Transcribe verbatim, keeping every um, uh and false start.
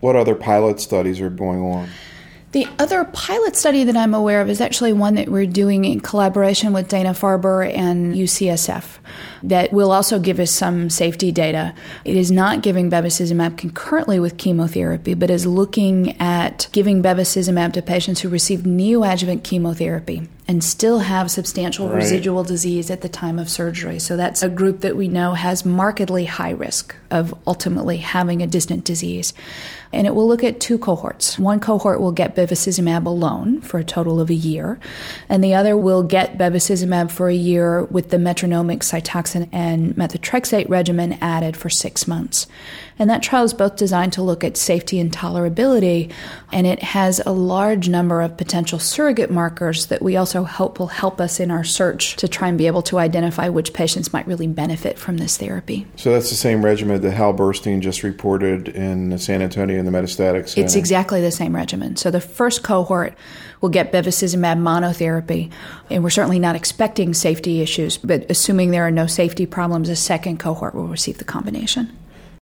What other pilot studies are going on? The other pilot study that I'm aware of is actually one that we're doing in collaboration with Dana-Farber and U C S F that will also give us some safety data. It is not giving bevacizumab concurrently with chemotherapy, but is looking at giving bevacizumab to patients who received neoadjuvant chemotherapy and still have substantial right. residual disease at the time of surgery. So that's a group that we know has markedly high risk of ultimately having a distant disease. And it will look at two cohorts. One cohort will get bevacizumab alone for a total of a year, and the other will get bevacizumab for a year with the metronomic Cytoxan and methotrexate regimen added for six months. And that trial is both designed to look at safety and tolerability, and it has a large number of potential surrogate markers that we also hope will help us in our search to try and be able to identify which patients might really benefit from this therapy. So that's the same regimen that Hal Burstein just reported in San Antonio in the metastatic setting? It's exactly the same regimen. So the first cohort will get bevacizumab monotherapy, and we're certainly not expecting safety issues, but assuming there are no safety problems, a second cohort will receive the combination.